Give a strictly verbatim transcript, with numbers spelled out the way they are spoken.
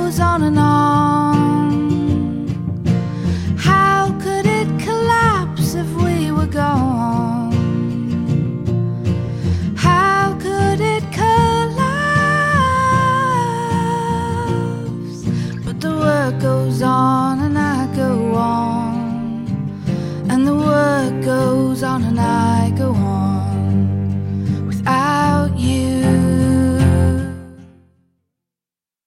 goes on and on. How could it collapse if we were gone? How could it collapse? But the work goes on and I go on, and the work goes on and I